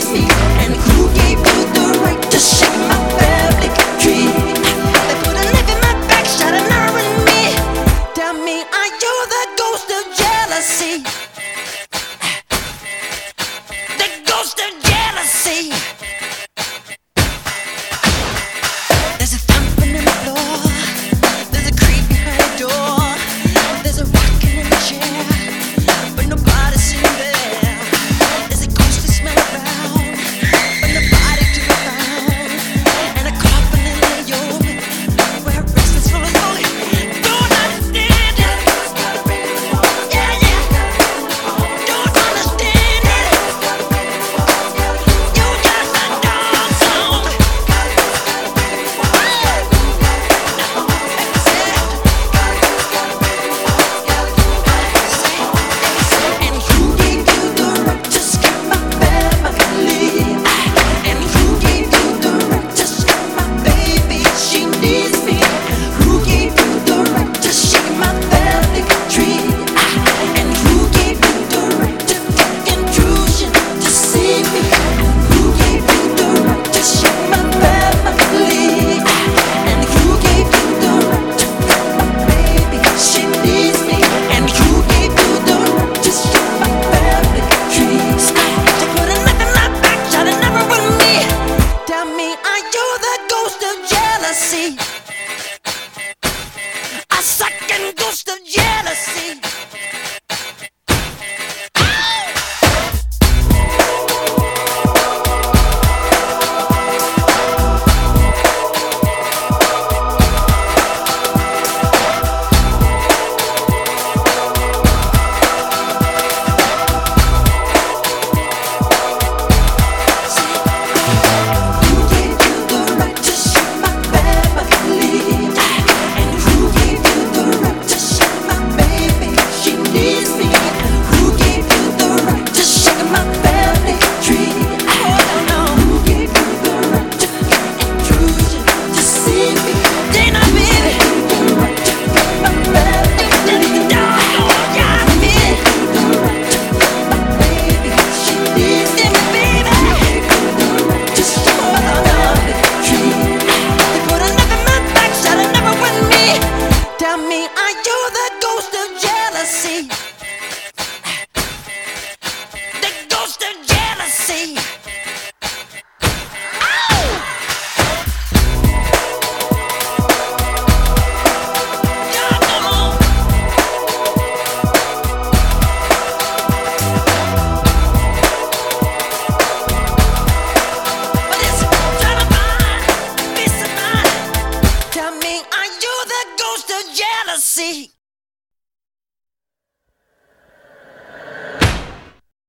me? And who gave you the right to shake my family tree? They put a knife in my back, shot an arrow in me. Tell me, are you the ghost of jealousy? The ghost of jealousy. There's a thumping in the floor. There's a creep behind the door. There's a rocking in the chair, but nobody's seen there. There's a ghostly smell around, but nobody to be found. And a coffin in the open, where a restless soul is rolling. Don't understand it. Yeah, yeah. Don't understand it. You just a dog song. And who gave you the right to skip my family? And who gave you the right to skip my baby? She needs me. Who gave you the right to shake my family tree? And who gave you the right to take intrusion to see me? Who gave you the right to shake my family? And who gave you the right to cut my baby? She needs me. And who gave you the right to shake my family trees? To put a knife in my back, shot an arrow with me. Tell me, are you the ghost of jealousy? A second ghost of jealousy. Who gave you the right to shake my family? And who gave you the right to shake my baby? She needs me. Who gave you the right to shake my family tree? Oh no. Who gave you the right to get intrusion to see me? Dana, baby. Who gave you the right to cut my family tree? Dog, got me. Who gave you the right to cut my baby? She needs me, baby. Just hold on the tree. They put a knife in my back, shot an arrow with me. Tell me, are you the ghost of jealousy? The ghost of jealousy. Ow! Yeah, come on. But it's trying to find peace of mind. Tell me, are you the ghost of jealousy?